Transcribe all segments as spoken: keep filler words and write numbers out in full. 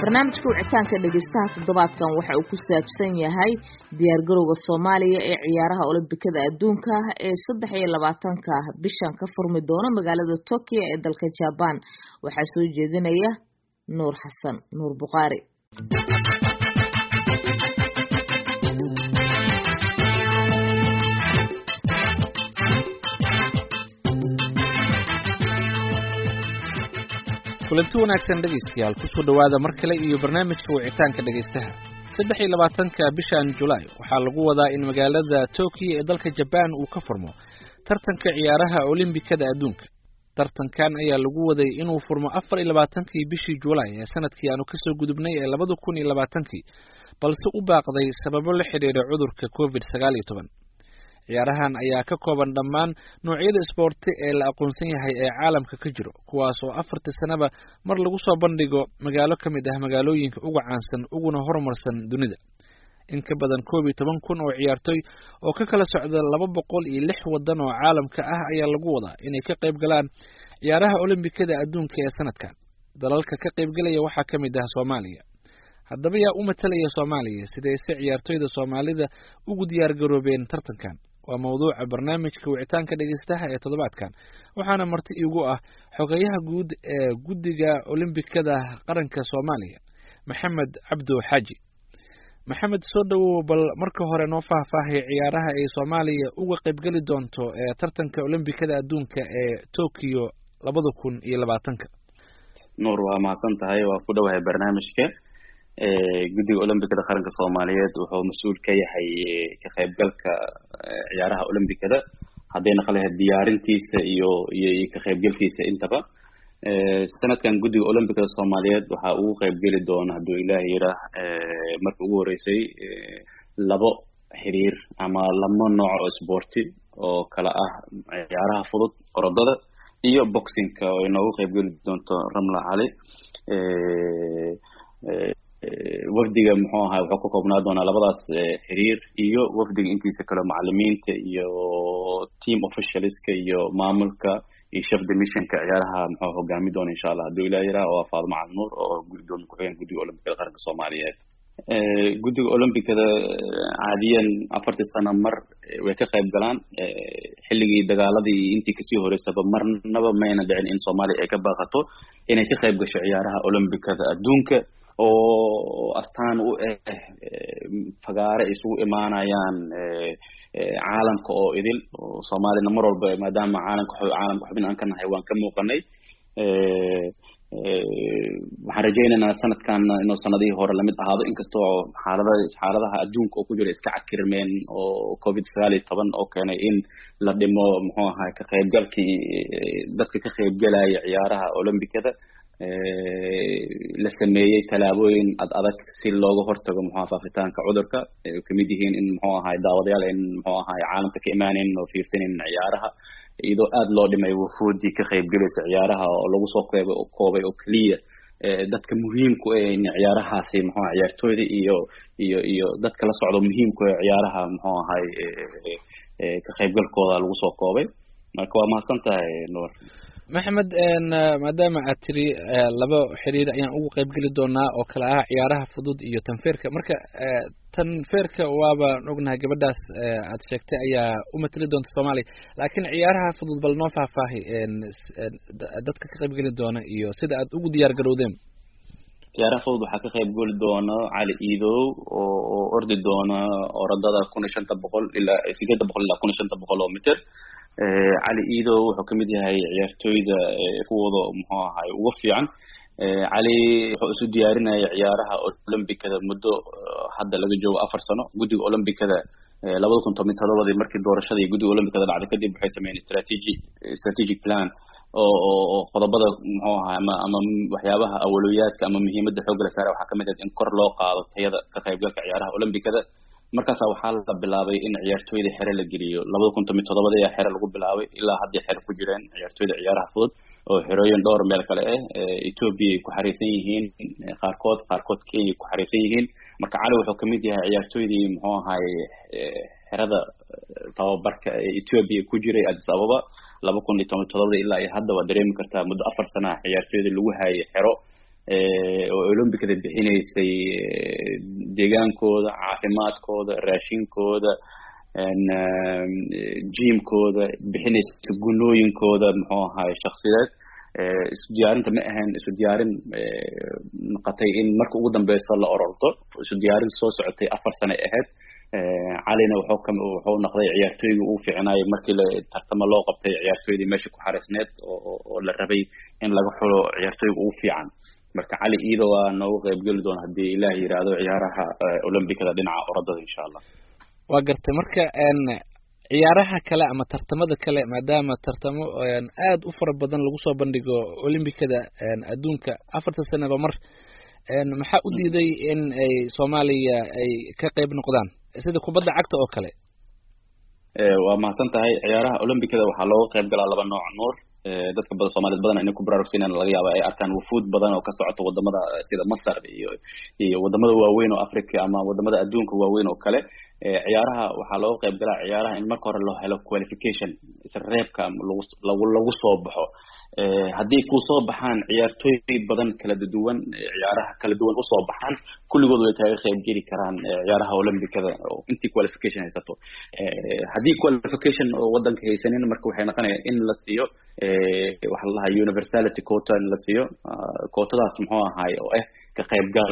barnaamijka wicitaanka dhegeystaha toddobaadkan waxa uu ku saabsan yahay diyaargarowga Soomaaliya ee ciyaaraha Olombikada adduunka ee saddex iyo labaatanka bishan ka furmi doona magaalada Tokyo ee dalka Japan. Waxaa soo jeedinaya Nuur Xasan Nuur Buqaari. kulanti wanaagsan dhegeystayaal ku soo dhawaada mar kale iyo barnaamijka wicitaanka dhegeystaha saddex iyo labaatanka bishan July waxaa lagu wadaa in magaalada Tokyo ee dalka Japan uu ka furmo tartanka ciyaaraha Olombikada adduunka. Tartankan ayaa lagu waday inuu furmo afar iyo labaatankii bishii July ee sanadkii aanu ka soo gudubnay ee laba kun iyo labaatankii balse u baaqday sababo la xiriira cudurka covid sagaal iyo toban. ciyaarahan ayaa ka kooban dhammaan noocyada isboorti ee la aqoonsan yahay ee caalamka ka jiro, kuwaas oo afartii sanaba mar lagu soo bandhigo magaalo ka mid ah magaalooyinka ugu caansan uguna horumarsan dunida. in ka badan koob iyo toban kun oo ciyaartoy oo ka kala socda laba boqol iyo lix wadan oo caalamka ah ayaa lagu wadaa inay ka qayb galaan ciyaaraha Olombikada adduunka ee sanadkan. dalalka ka qayb galaya waxaa ka mid ah Soomaaliya. haddaba yaa u matalaya Soomaaliya sidee si ciyaartoyda Soomaalida ugu diyaar garoobeen tartankan? waa mawduuca barnaamijka wicitaanka dhegeystaha ee toddobaadkan, waxaana marti iigu ah xogayaha guud ee guddiga Olombikada qaranka Soomaaliya, Maxamed Cabdo Xaaji. Maxamed, soo dhawow, bal marka hore noo faahfaahay ciyaaraha ay Soomaaliya uga qayb gali doonto ee tartanka Olombikada adduunka ee Tokyo laba kun iyo labaatanka. Nuur, waa mahadsan tahay, waa ku dhawahay barnaamijka. guddiga Olombikada qaranka Soomaaliyeed wuxuu mas'uul ka yahay ka qaybgalka ciyaaraha Olombikada, haddayna qalahay diyaarintiisa iyo iyo ka qaybgalkiisa intaba. sanadkan guddiga Olombikada Soomaaliyeed waxa uu qaybgali doona hadduu Ilaahay yiraah markii ugu horeysay labo xiriir ama laba nooc oo isboorti oo kala ah ciyaaraha fudud, orodada iyo boxingka oo inoogu qaybgali doonto Ramla Cali. wafdiga muxuu ahaa wuxuu ka koobnaa doonaa labadaas xiriir iyo wafdiga intiisa kale macallimiinta iyo team officialska iyo maamulka iyo chef de missionka ciyaaraha muxuu hogaami doona insha Allah hadduu Ilaahay yiraah oo Faadimo Cali Nuur oo gudoomiye ku-xigeenka guddiga Olombikada qaranka Soomaaliyeed. guddiga Olombikada caadiyan afartii sano mar way ka qayb galaan. xilligii dagaaladii intii kasii horeysaba marnaba mayna dhicin in Soomaaliya ay ka baaqato inay ka qayb gasho ciyaaraha Olombikada adduunka oo astaan u ah fagaare isugu imaanayaan caalamka oo idil. Soomaalina mar walba maadaama caalamka caalamka xubin aan ka nahay waan ka muuqanay. waxaan rajaynaynaa sanadkan inuu sanadihii hore lamid ahaado, inkastoo xaaladaha xaaladaha adduunka oo ku jira iska cakirmeen oo covid sagaal iyo toban oo keenay in la dhimo muxuu ahaa ka qaybgalkii dadka ka qaybgalaya ciyaaraha Olombikada. la sameeyay talaabooyin ad adag si looga hortago muxuu faafitaanka cudurka, ay kamid yihiin in muxuu ahaa daawadayaal in muxuu ahaa caalamka ka imaaneen oo fiirsaneen ciyaaraha, iyadoo aad loo dhimay wufuudii ka qayb galaysa ciyaaraha oo lagu soo koobay oo kaliya dadka muhiimku ah in ciyaarahaasi muxuu ciyaartooyda iyo iyo iyo dadka la socdo muhiimku ah ciyaaraha muxuu ahaa ka qaybgalkooda lagu soo koobay. marka waa mahadsantahay Nuur. Maxamed, maadaama aad tiri laba xiriir ayaan ugu qayb gali doonaa oo kala ah ciyaaraha fudud iyo tanfeerka, marka tanfeerka waaba ognahay gabadhaas aad sheegtay ayaa u matali doonta Soomaaliya, laakiin ciyaaraha fudud bal noo faahfaahi dadka ka qayb gali doona iyo sida aad ugu diyaar garowdeen. ciyaaraha fudud waxaa ka qayb gali doona Cali Iidow oo ordi doona orodada kun iyo shan boqol ilaa sideed boqol ilaa kun iyo shan boqol oo mitir. Cali Iidow wuxuu kamid yahay ciyaartooyda kuwooda muxuu ahaa ugu fiican. Cali wuxuu isu diyaarinayay ciyaaraha Olombikada muddo hadda laga joogo afar sano. guddiga Olombikada laba kun iyo toban markii doorashadii guddiga Olombikada dhacday kadib waxay sameeyeen strategy strategic plan oo oo qodobada muxuu ahaa ama ama waxyaabaha awoowiyaadka ama muhiimadda xoog la saaray waxaa kamid ah in kor loo qaado tayada ka qaybgalka ciyaaraha Olombikada. markaas waxaa la bilaabay in ciyaartooyda xire la geliyo. laba kun iyo toban ayaa xire lagu bilaabay, ilaa hadda xire ku jireen ciyaartooyda ciyaaraha fudud oo xirooyin dhowr meel kale ah. Ethiopia ay ku xariisan yihiin qaarkood, qaarkood Kenya ku xariisan yihiin. marka Cali wuxuu kamid yahay ciyaartooydii muxuu ahaa xirada tababarka Ethiopia ku jiray Addis Ababa laba kun iyo toban ilaa hadda waa dareemi kartaa muddo afar sano ciyaartooyda lagu hayay xiro oo Olombikada bixinaysay deegaankooda, caafimaadkooda, raashinkooda, jimkooda, bixinaysa gunooyinkooda muxuu ahaay shakhsiyadeed. isu diyaarinta ma ahayn isu diyaarin noqotay in marka ugu dambeyso la ororto. isu diyaarin soo socotay afar sano ahayd. calina wuxuu ka wuxuu noqday ciyaartooyga uu fiicnaayo markii la tartamo loo qabtay ciyaartooydii meesha ku xareysneed oo la rabay in laga xulo ciyaartooyga uu fiican. marka cali iido waa noogu qayb geli doona haddii ilaahay yiraahdo ciyaaraha Olombikada dhinaca orodada insha Allah. waa gartay marka een ciyaaraha kale ama tartamada kale maadaama tartamo aad u fara badan lagu soo bandhigo Olombikada adduunka afarta sanaba mar maxaa u diiday in ay Soomaaliya ay ka qayb noqdaan sida kubadda cagta oo kale? ee waa mahadsan tahay. ciyaaraha Olombikada waxaa looga qayb galaa laba nooc nuur. dadka badan Soomaaliyeed badan inay ku baraarugsanayaan laga yaabo ay arkaan wufuud badan oo ka socota wadamada sida Masar iyo iyo wadamada waaweyn oo Afrika ama wadamada adduunka waaweyn oo kale. ciyaaraha waxaa looga qayb galaa ciyaaraha in marka hore loo helo qualification isreebka lagu lagu soo baxo. haddii ku soo baxaan ciyaartooy badan kala duwan ciyaaraha kala duwan u soo baxaan kulligood way kaga qayb geli karaan ciyaaraha Olombikada oo intii qualification haysato. haddii qualification oo wadanka haysanin marka waxay noqonayaan in la siiyo waxa la dhahaa universality quota in la siiyo. quotadaas muxuu ahaay oo ah ka qayb gal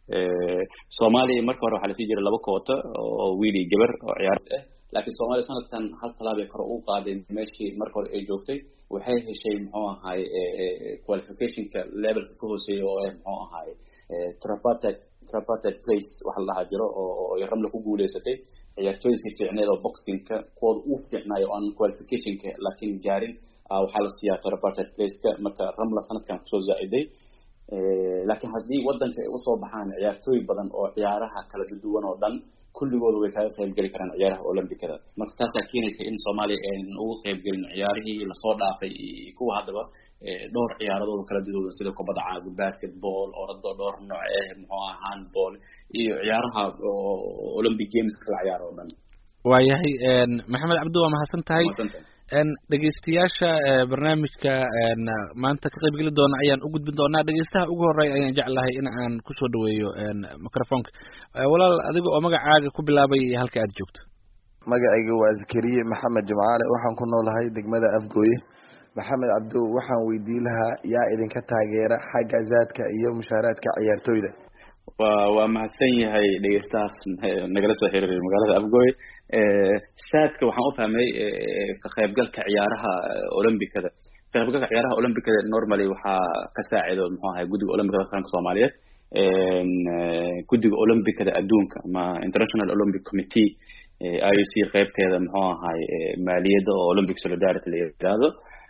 Soomaaliya marka hore waxa la sii jiray laba quota oo wiil iyo gabar oo ciyaar ah. laakiin Soomaaliya sanadkan hal talaabo kor u qaadeen meeshii marka hore ay joogtay waxay heshay muxuu ahaay qualificationka levelka ka hooseeya oo ah muxuu ahaay tripartite tripartite place waxa la dhahaa jiro oo ay Ramla ku guuleysatay ciyaartooyda si fiicneed oo boxingka kooda u fiicnaayo aan qualificationka laakiin gaarin waxaa la siiyaa tripartite place-ka marka Ramla sanadkan kusoo zaa'iday. laakiin haddii wadanka ay u soo baxaan ciyaartooy badan oo ciyaaraha kala duwan oo dhan kulligood way kaga qayb geli karaan ciyaaraha Olombikada. marka taas ayaa keenaysa in Soomaaliya ay ugu qayb gelin ciyaarihii la soo dhaafay kuwa haddaba dhowr ciyaaradooda kala duwan sida kubadda cagta, basketball, orado dhowr nooc ah muxuu ahaa handball iyo ciyaaraha Olympic Games la ciyaaro oo dhan. waayahay Maxamed Cabdi waa mahadsan tahay. een dhageystayaasha barnaamijka een maanta ka qayb gali doona ayaan u gudbin doonaa. dhageystaha ugu horeeya ayaan jeclahay in aan ku soo dhaweeyo een microphone walaal adiga oo magacaaga ku bilaabay halka aad joogto. magacayga waa Zakariya Maxamed Jamaale waxaan ku noolahay degmada Afgooye. Maxamed Cabdi waxaan weydiin lahaa yaa idinka taageera xagga zaadka iyo mushaaraadka ciyaartooyda? waa waa mahadsan yahay dhageystahaas nagala soo xiriiray magaalada Afgooye. saadka waxaan u fahmay ka qaybgalka ciyaaraha Olombikada. ka qaybgalka ciyaaraha Olombikada normally waxaa ka saacido muxuu ahaay guddiga Olombikada qaranka Soomaaliyeed guddiga Olombikada adduunka ama International Olympic Committee I O C qaybteeda muxuu ahaay maaliyadda oo Olympic Solidarity la yiraahdo.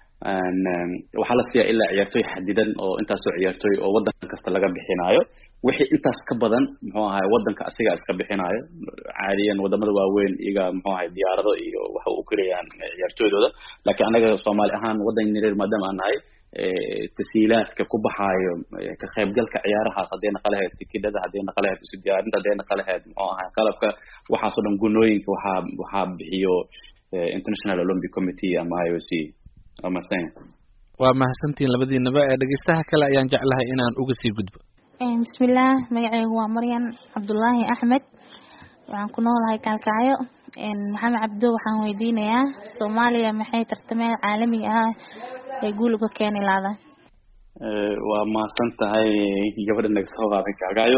waxaa la siiyaa ilaa ciyaartooy xadidan oo intaas oo ciyaartooy oo wadan kasta laga bixinayo. wixii intaas ka badan muxuu ahaay wadanka asiga iska bixinayo. caadiyan wadamada waaweyn iyaga muxuu ahaay diyaarado iyo waxa uu kirayaan ciyaartooydooda. laakiin anaga Soomaali ahaan wadan yaryar maadaama aan nahay tasiilaadka ku baxaayo ka qaybgalka ciyaaraha haddii naqalahayd tikidhada haddii naqalahayd isu diyaarinta haddii naqalahayd muxuu ahaay qalabka waxaas oo dhan gunooyinka waxaa waxaa bixiyo International Olympic Committee ama I O C. waa mahadsantiin labadiinaba. ee dhageystaha kale ayaan jeclahay inaan uga sii gudbo. bismillaah magacaygu waa Maryan Cabdullaahi Axmed waxaan ku noolahay Kalkacyo. Maxamed Cabdi waxaan weydiinayaa Soomaaliya maxay tartamada caalamiga ah ay guul uga keeni lahayd? waa mahadsan tahay gabadha naga soo qaaday Kalkacyo.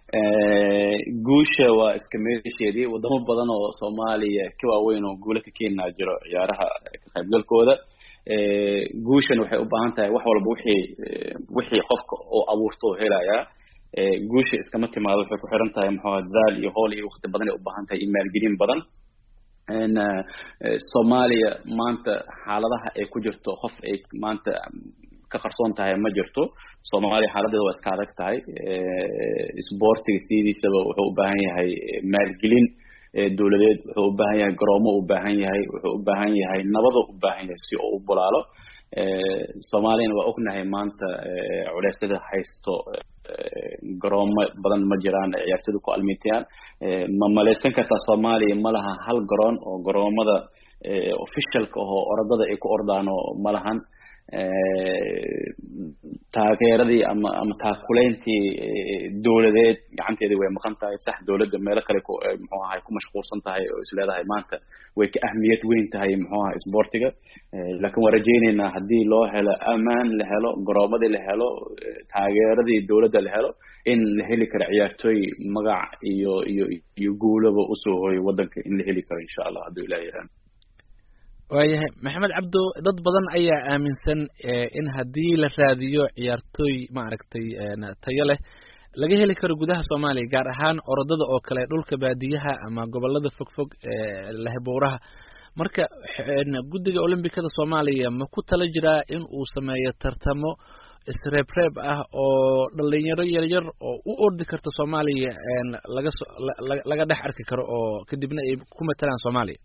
guusha waa iska meesheedii wadamo badan oo Soomaaliya ka waaweyn oo guulo ka keenaa jiro ciyaaraha ka qaybgalkooda. guushan waxay u baahan tahay wax walba wixii wixii qofka oo abuurto helaya. guusha iskama timaado waxay ku xiran tahay muxuu dadaal iyo hool iyo waqti badan ay u baahan tahay maalgelin badan. in Soomaaliya maanta xaaladaha ay ku jirto qof ay maanta ka qarsoon tahay ma jirto. Soomaaliya xaaladeedu waa iska adag tahay. isboortiga sidiisaba wuxuu u baahan yahay maalgelin dawladeed, wuxuu u baahan yahay garoomo u baahan yahay, wuxuu u baahan yahay nabad u baahan yahay si uu u bulaalo. Soomaaliyana waa ognahay maanta culeysada haysto garoomo badan ma jiraan ciyaartoydu ku almiitayaan. ma maleysan kartaa Soomaaliya ma laha hal garoon oo garoomada officialka oo orodada ay ku ordaan oo ma lahan. taageeradii ama ama taakuleyntii dowladeed gacanteedii way maqan tahay sax dowladda meelo kale ku muxuu ahay ku mashquulsan tahay oo is leedahay maanta way ka ahmiyad weyn tahay muxuu ahay sportiga laakiin waan rajaynaynaa haddii loo helo amaan la helo garoomadii la helo taageeradii dowladda la helo in la heli karo ciyaartooy magac iyo iyo iyo guulaba usoo hooyo waddanka in la heli karo insha allah hadduu ilaahay yaraan waayahay maxamed cabdo dad badan ayaa aaminsan in haddii la raadiyo ciyaartooy maaragtay tayo leh laga heli karo gudaha Soomaaliya gaar ahaan orodada oo kale dhulka baadiyaha ama gobolada fogfog ee leh buuraha marka guddiga Olombikada Soomaaliya ma ku tala jiraa in uu sameeyo tartamo isreebreeb ah oo dhalinyaro yaryar oo u ordi karta Soomaaliya laga laga dhex arki karo oo kadibna ay ku matalaan Soomaaliya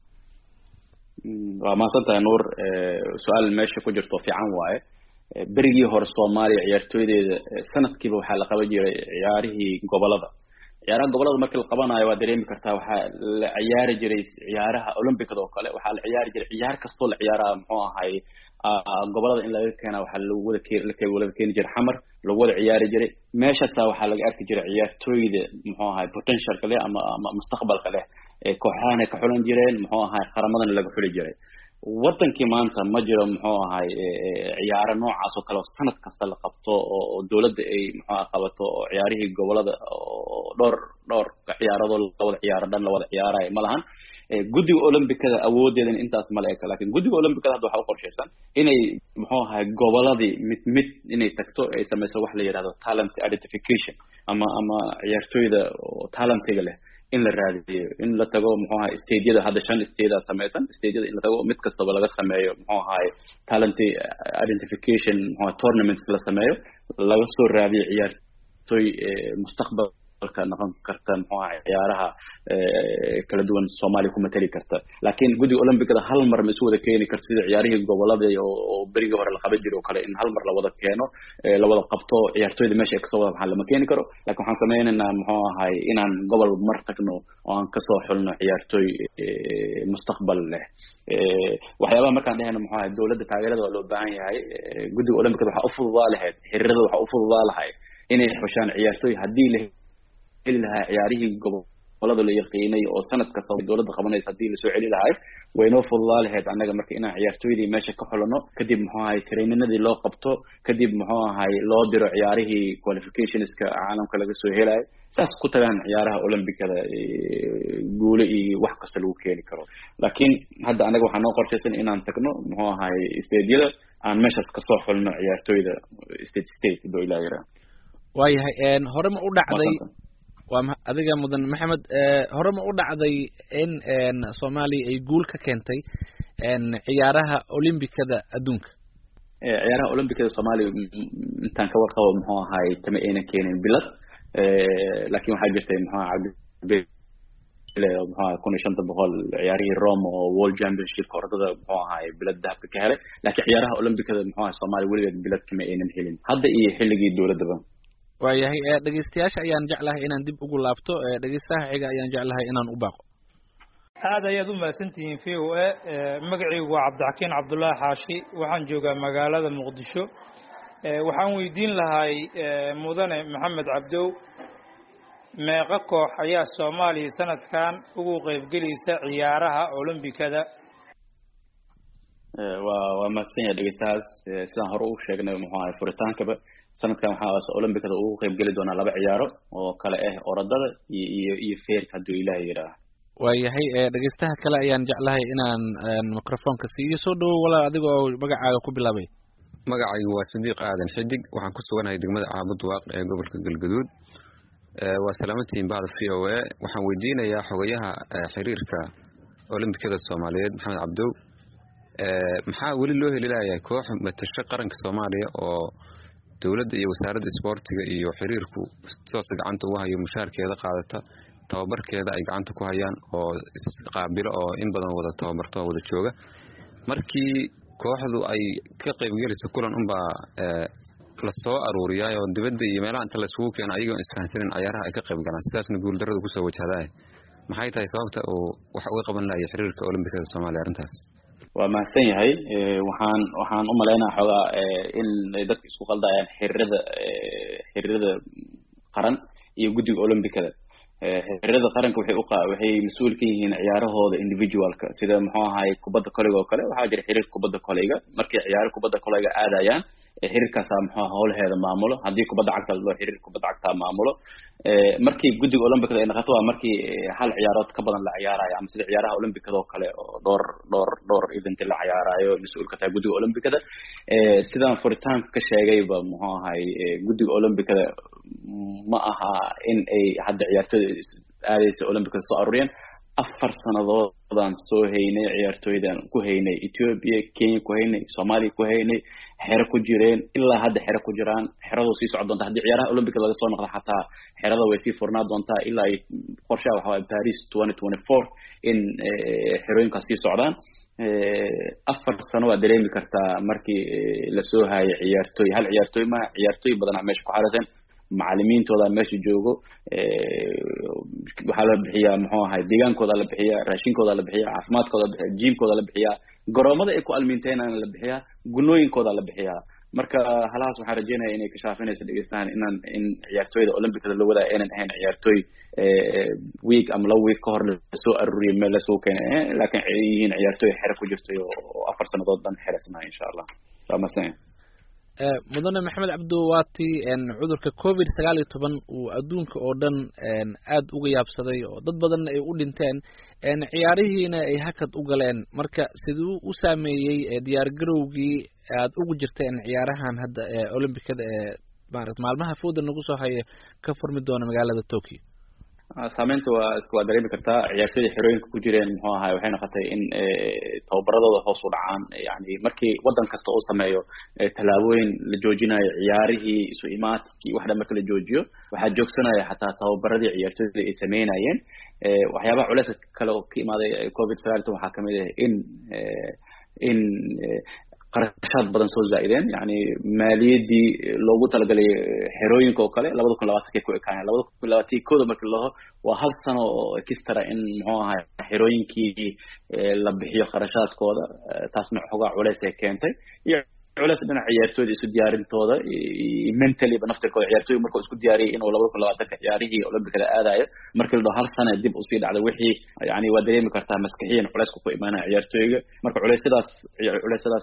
waa maasantahay nuur su-aal meesha ku jirto fiican waaye berigii hore Soomaaliya ciyaartooydeeda sanadkiiba waxaa la qaban jiray ciyaarihii gobolada ciyaaraha gobolada markii la qabanayo waa dareemi kartaa waxaa la ciyaari jiray ciyaaraha Olombikada oo kale waxaa la ciyaari jiray ciyaar kastoo la ciyaaraha muxuu ahay gobolada in laga keena waxaa lagu wada keen wada keeni jiray xamar lagu wada ciyaari jiray meeshaasaa waxaa laga arki jiray ciyaartooyda muxuu ahay potentialka leh ama ama mustaqbalka leh kooxahana ka xulan jireen muxuu ahay qaramadana laga xuli jiray wadankii maanta ma jiro muxuu ahay ciyaaro noocaas oo kale sanad kasta la qabto oo dawladda ay muxuu ahay qabato oo ciyaarihii gobolada oo dhowr dhowr ciyaarado la wada ciyaaro dhan la wada ciyaarayo ma lahan guddiga Olombikada awoodeedan intaas ma leeka laakiin guddiga Olombikada hadda waxa u qorshaysan inay muxuu ahay goboladii mid mid inay tagto ay samayso wax la yiraahdo talent identification ama ama ciyaartooyda oo talentiga leh in la raadiyo in la tago muxuu ahay stadiada hadda shan stadiada samaysan stadiada in la tago mid kastaba laga sameeyo muxuu ahay talent identification muxuu tournaments la sameeyo laga soo raadiyo ciyaartooy mustaqbalka noqon karta muxuu ahay ciyaaraha kala duwan Soomaaliya ku matali karta laakiin guddiga Olombikada hal mar ma isu wada keeni karto sida ciyaarihii gobolada oo berigii hore la qaban jiray oo kale in hal mar la wada keeno la wada qabto ciyaartooyda meesha ay kasoo wada baxaan lama keeni karo laakiin waxaan sameynaynaa muxuu ahay inaan gobol mar tagno oo aan kasoo xulno ciyaartooy mustaqbal leh waxyaabaha markaan dhehayno muxuu ahay dawladda taageerada waa loo baahan yahay guddiga Olombikada waxa u fududaa lahayd xiriirada waxa u fududaa lahayd inay xushaan ciyaartooy haddii la heli lahaa ciyaarihii gobolada la yaqiinay oo sanad kasta dawladda qabanaysa haddii la soo celi lahaa waynoo fududaa lahayd annaga marka inaan ciyaartooydii meesha ka xulano kadib muxuu ahay traininadii loo qabto kadib muxuu ahay loo diro ciyaarihii qualificationska caalamka laga soo helayo saas ku tagaan ciyaaraha Olombikada guulo iyo wax kasta lagu keeni karo laakiin hadda annaga waxaa noo qorshaysan inaan tagno muxuu ahay stadiada aan meeshaas kasoo xulno ciyaartooyda state state doo ilaa yaraa waayahay hore ma u dhacday waa adiga mudan maxamed hore ma u dhacday in Soomaaliya ay guul ka keentay ciyaaraha Olombikada adduunka ciyaaraha Olombikada Soomaaliya intaan ka warqabo muxuu ahay tama ayna keenin bilad laakiin waxaa jirtay muxuu ahay muxuu ahay kun iyo shan boqol ciyaarihii Rome oo World Championship orodada muxuu ahay bilad dahabka ka helay laakiin ciyaaraha Olombikada muxuu ahay Soomaaliya weligeed bilad kama aynan helin hadda iyo xilligii dawladaba waayahay dhageystayaasha ayaan jeclahay inaan dib ugu laabto dhageystaha xiga ayaan jeclahay inaan u baaqo aad ayaad u mahadsantihiin V O A magacaygu waa Cabdixakiin Cabdullaahi Xaashi waxaan joogaa magaalada Muqdisho waxaan weydiin lahay mudane Maxamed Cabdow meeqa koox ayaa Soomaaliya sanadkan ugu qaybgelaysa ciyaaraha Olombikada waa waa mahadsan yahay dhageystahaas sidaan hore u sheegnay muxuu ahay furitaankaba sanadkan waxaa Olombikada ugu qayb gali doona laba ciyaaro oo kale ah orodada iyo iyo feerka haduu Ilaahay yiraahdo waayahay dhageystaha kale ayaan jeclahay inaan microphone-ka siiyo soo dhaw wala adiga oo magacaaga ku bilaabay magacaygu waa Sadiiq Aadan Xidig waxaan ku suganahay degmada Caabud Waaq ee gobolka Galgaduud waa salaamantiin baad V O A waxaan weydiinayaa xogayaha xiriirka Olombikada Soomaaliyeed Maxamed Cabdow maxaa weli loo heli lahayaa koox matasho qaranka Soomaaliya oo dawladda iyo wasaaradda isboortiga iyo xiriirku toos gacanta ugu hayo mushaarkeeda qaadata tababarkeeda ay gacanta ku hayaan oo qaabilo oo in badan wada tababarto wada jooga markii kooxdu ay ka qayb galayso kulan un baa la soo aruuriyay oo dibadda iyo meelaha inta la isugu keenay ayagoo isfahansanin ciyaaraha ay ka qayb galaan sidaasna guul darrada ku soo wajahday maxay tahay sababta oo wax uga qaban lahayd xiriirka Olombikada Soomaaliya arintaas waa mahadsan yahay waxaan waxaan u maleynayaa xoogaa in dadka isku qaldayaan xiriirada xiriirada qaran iyo guddiga olombikada xiriirada qaranka waxay u waxay mas'uul ka yihiin ciyaarahooda individualka sida muxuu ahaay kubadda koleyga oo kale waxaa jira xiriir kubadda koleyga markay ciyaaro kubadda koleyga aadayaan xiriirkaasa muxuu howlaheeda maamulo haddii kubadda cagta loo xiriir kubadda cagta maamulo markii guddiga olombikada ay noqoto waa markii hal ciyaarood ka badan la ciyaarayo ama sida ciyaaraha olombikada oo kale oo dhowr dhowr dhowr event la ciyaarayo mas-uul ka tahay guddiga olombikada sidaan furitaanka ka sheegayba muxuu ahay guddiga olombikada ma aha in ay hadda ciyaartooyda aadaysa olombikada soo aruuriyeen afar sanadoodaan soo haynay ciyaartooydan ku haynay Ethiopia Kenya ku haynay Soomaaliya ku haynay xero ku jireen ilaa hadda xero ku jiraan xeradu sii socon doonta haddii ciyaaraha olombikada laga soo noqdo xataa xerada way sii furnaa doontaa ilaa ay qorshaha waxa waaye Paris twenty twenty-four in xerooyinkaas sii socdaan afar sano waa dareemi kartaa markii la soo haayay ciyaartooy hal ciyaartooy ma ciyaartooy badan meesha ku xarateen macallimiintooda meesha joogo waxaa la bixiyaa muxuu ahay deegaankooda la bixiyaa raashinkooda la bixiyaa caafimaadkooda la bixiyaa jiimkooda la bixiyaa garoomada ay ku almiinteenana la bixiyaa gunooyinkooda la bixiyaa marka halahaas waxaan rajeynaya inay ka shaafinaysa dhegeystahan inaan in ciyaartooyda olombikada la wadaa aynan ahayn ciyaartooy week ama laba week ka hor lasoo aruuriyay meel lasoo keenay laakiin ay yihiin ciyaartooy xero ku jirtay oo afar sanadood dhan xeresnaa insha allah waa masan mudane maxamed cabdo waati cudurka covid sagaal iyo toban uu adduunka oo dhan aad uga yaabsaday oo dad badan ay u dhinteen ciyaarihiina ay hakad u galeen marka siduu u saameeyey diyaargarowgii aad ugu jirteen ciyaarahan hadda ee olombikada ee maaragtay maalmaha fooda nagu soo haya ka furmi doona magaalada Tokyo saameynta waa isku waa dareemi kartaa ciyaartooyda xerooyinka ku jireen muxuu ahaay waxay noqotay in tababaradooda hoos u dhacaan yani markii wadan kasta uu sameeyo tallaabooyin la joojinayo ciyaarihii isu imaadkii wax dhan marka la joojiyo waxaa joogsanaya xataa tababaradii ciyaartooyda ay sameynayeen waxyaabaha culeys kale oo ka imaaday covid sagaal iyo toban waxaa kamid ah in in qarashaad badan soo zaa'ideen yani maaliyadii loogu talagalay xerooyinka oo kale labada kun labaatankii ku ekaayeen labada kun labaatan kooda markii laho waa hal sano oo extra in muxuu ahay xerooyinkii la bixiyo qarashaadkooda taasna xogaa culays ay keentay iyo culays dhinaca ciyaartooyda isu diyaarintooda mentally ba naftirkooda ciyaartooyda markuu isku diyaariyay inuu labada kun labaatanka ciyaarihii olombikada aadayo markii la dhaho hal sano dib usii dhacday wixii yani waa dareemi kartaa maskaxiyan culayska ku imaanaya ciyaartooyga marka culeysyadaas culeysyadaas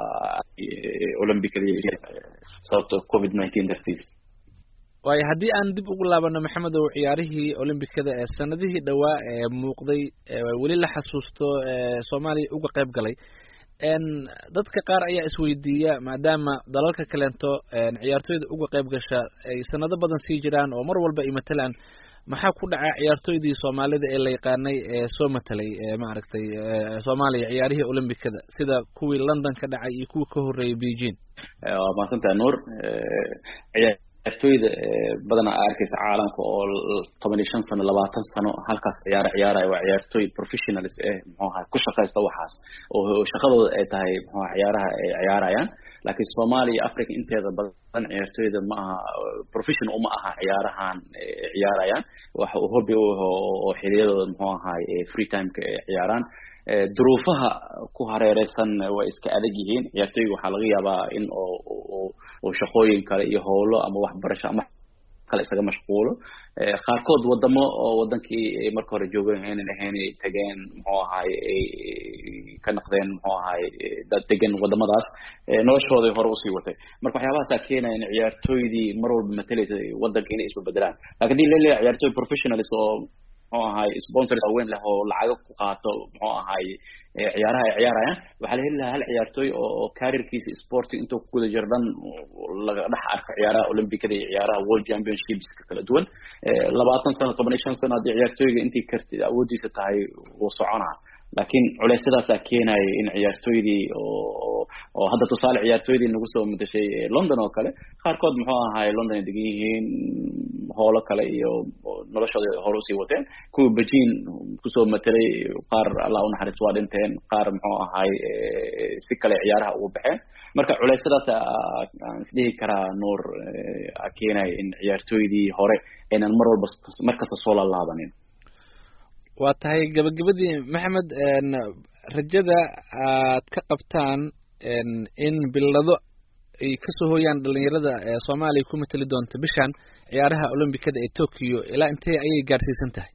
olombikada sababta covid nineteen dartiis waayo haddii aan dib ugu laabano maxamed oo ciyaarihii olombikada ee sanadihii dhawaa ee muuqday weli la xasuusto Soomaaliya uga qayb galay dadka qaar ayaa isweydiiya maadaama dalalka kaleento ciyaartooyda uga qayb gasha ay sanado badan sii jiraan oo mar walba ay matalaan maxaa ku dhacay ciyaartooydii Soomaalida ee la yaqaanay ee soo matalay maaragtay Soomaaliya ciyaarihii olombikada sida kuwii London ka dhacay iyo kuwii ka horeeyay Beijing waa maasanta nuur ciyaartooyda badanaa arkaysa caalamka oo toban iyo shan sano labaatan sano halkaas ciyaar ciyaaraya waa ciyaartooy professionals eh muxuu ahaa ku shaqeysta waxaas oo shaqadooda ay tahay muxuu ciyaaraha ay ciyaarayaan laakiin Soomaaliya iyo Afrika inteeda badan ciyaartooyda ma aha professional uma aha ciyaarahan ciyaarayaan waxa uu hobby oo xiliyadooda muxuu ahaa free time ka ciyaaraan duruufaha ku hareereysan way iska adag yihiin ciyaartooyga waxaa laga yaabaa in oo oo shaqooyin kale iyo howlo ama waxbarasho ama kale isaga mashquulo qaarkood wadamo oo wadankii marka hore joogeen inay ahayn tageen muxuu ahaay ka naqdeen muxuu ahaay dad degan wadamadaas noloshooda hore u sii watay marka waxyaabahaas keenaya in ciyaartooydii mar walba matalaysa wadanka inay isba bedelaan laakiin hadii la leeyahay ciyaartooy professionals oo muxuu ahaay sponsors weyn leh oo lacag ku qaato muxuu ahaay ciyaaraha ay ciyaarayaan waxaa la heli lahaa hal ciyaartooy oo careerkiisa sporting intuu ku guda jiro dhan laga dhex arko ciyaaraha olombikada iyo ciyaaraha world championships kala duwan labaatan sano toban iyo shan sano haddii ciyaartooyga intii karti awoodiisa tahay wuu soconaa laakiin culeysyadaasaa keenaya in ciyaartooydii oo oo hadda tusaale ciyaartooydii nagu soo madashay London oo kale qaarkood muxuu ahaay London ay degan yihiin howlo kale iyo noloshooda hore usii wateen kuwa Beijing kusoo matalay qaar Allah u naxariisto waa dhinteen qaar muxuu ahaay si kale ciyaaraha ugu baxeen marka culeysyadaas aan isdhihi karaa nuur keenaya in ciyaartooydii hore aynan mar walba markasta soo laalaabanin waa tahay gabagabadii maxamed rajada aad ka qabtaan in bilado ay kasoo hooyaan dhalinyarada ee Soomaaliya ku matali doonta bishan ciyaaraha Olombikada ee Tokyo ilaa intee ayay gaarsiisan tahay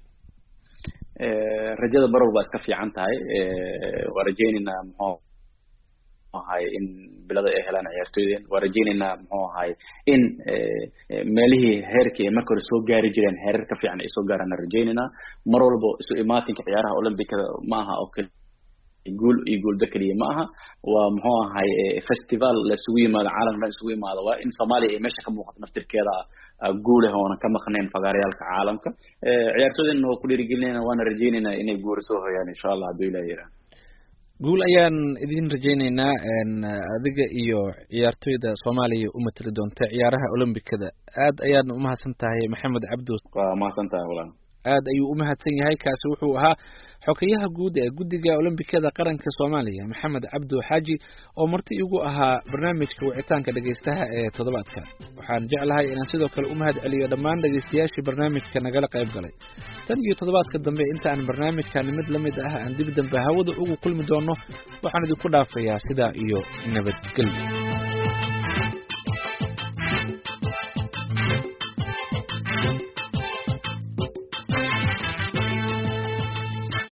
ee rajada barar waa iska fiican tahay ee waa rajeynina muxuu ahay in bilada ay helaan ciyaartooyden waa rajeynina muxuu ahay in meelihii heerkii marka hore soo gaari jireen heerar ka fiican ay soo gaaraan rajeynina mar walba isu imaatinka ciyaaraha Olombikada ma aha oo kale guul iyo guul dakaliye ma aha waa muxuu ahay festival la isugu yimaado caalamka isugu yimaado waa in Soomaaliya ay meesha ka muuqato naftirkeeda guul ah oo ka maqneen fagaarayaalka caalamka ciyaartooyden oo ku dhiirigelinayna waana rajeynina inay guul soo hoyaan insha Allah hadii la yiraahdo guul ayaan idin rajeynaynaa adiga iyo ciyaartooyda Soomaaliya u matali doonta ciyaaraha Olombikada aad ayaan u mahadsantahay Maxamed Cabdu waa mahadsantahay walaal aad ayuu u mahadsan yahay kaasi wuxuu ahaa xogayaha guud ee guddiga Olombikada qaranka Soomaaliya Maxamed Cabdu Xaaji oo marti ugu ahaa barnaamijka wicitaanka dhageystaha ee toddobaadka waxaan jeclahay inaan sidoo kale u mahad celiyo dhammaan dhageystayaashii barnaamijka nagala qayb galay tan iyo toddobaadka dambe inta aan barnaamijkan mid la mid ah aan dib dambe hawada ugu kulmi doono waxaan idinku dhaafayaa sidaa iyo nabadgelyo